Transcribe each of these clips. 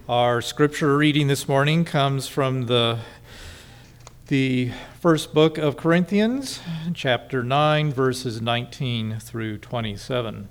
Our scripture reading this morning comes from the first book of Corinthians, chapter 9, verses 19 through 27.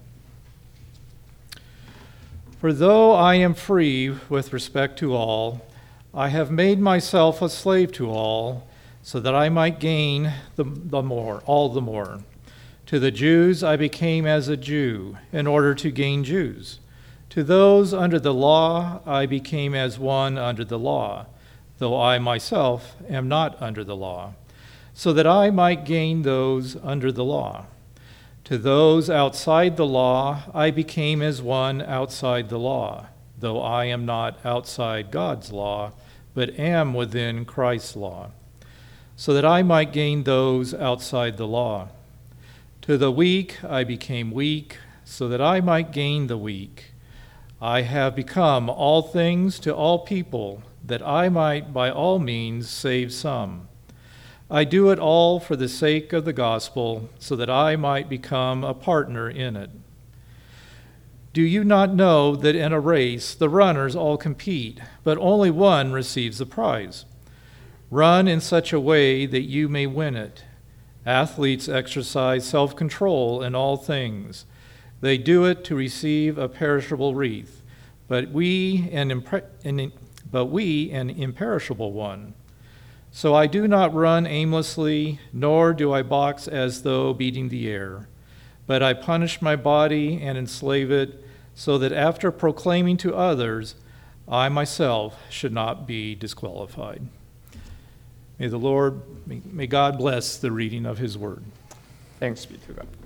For though I am free with respect to all, I have made myself a slave to all, so that I might gain all the more. To the Jews I became as a Jew, in order to gain Jews. To those under the law I became as one under the law, though I myself am not under the law, so that I might gain those under the law. To those outside the law I became as one outside the law, though I am not outside God's law, but am within Christ's law, so that I might gain those outside the law. To the weak I became weak, so that I might gain the weak. I have become all things to all people, that I might by all means save some. I do it all for the sake of the gospel, so that I might become a partner in it. Do you not know that in a race the runners all compete, but only one receives the prize? Run in such a way that you may win it. Athletes exercise self-control in all things. They do it to receive a perishable wreath, but we an imperishable one. So I do not run aimlessly, nor do I box as though beating the air, but I punish my body and enslave it, so that after proclaiming to others, I myself should not be disqualified. May God bless the reading of his word. Thanks be to God.